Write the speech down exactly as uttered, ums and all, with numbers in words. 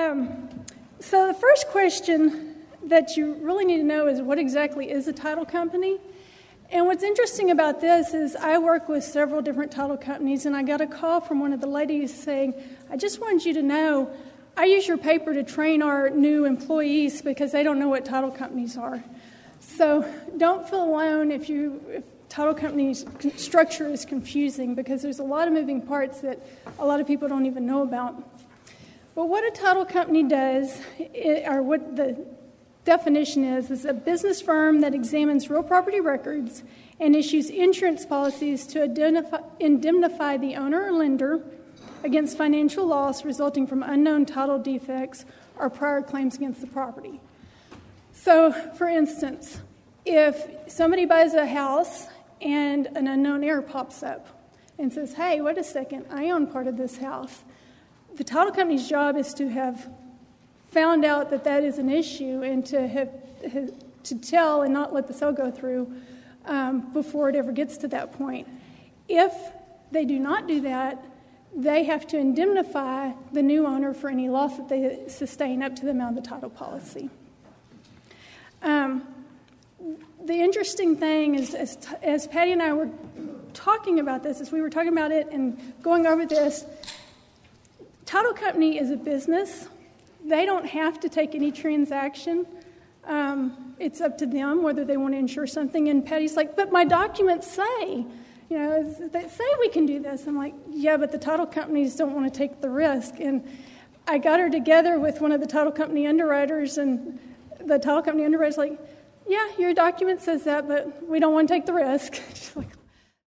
Um, so the first question that you really need to know is what exactly is a title company? And what's interesting about this is I work with several different title companies, and I got a call from one of the ladies saying, I just wanted you to know, I use your paper to train our new employees because they don't know what title companies are. So don't feel alone if you if title companies structure is confusing, because there's a lot of moving parts that a lot of people don't even know about. But what a title company does, it, or what the definition is, is a business firm that examines real property records and issues insurance policies to identify, indemnify the owner or lender against financial loss resulting from unknown title defects or prior claims against the property. So, for instance, if somebody buys a house and an unknown heir pops up and says, hey, wait a second, I own part of this house, the title company's job is to have found out that that is an issue and to have, have to tell and not let the sale go through um, before it ever gets to that point. If they do not do that, they have to indemnify the new owner for any loss that they sustain up to the amount of the title policy. Um, the interesting thing is, as, as Patty and I were talking about this, as we were talking about it and going over this, title company is a business. They don't have to take any transaction. Um, it's up to them whether they want to insure something. And Patty's like, but my documents say, you know, they say we can do this. I'm like, yeah, but the title companies don't want to take the risk. And I got her together with one of the title company underwriters, and the title company underwriter's like, yeah, your document says that, but we don't want to take the risk. She's like,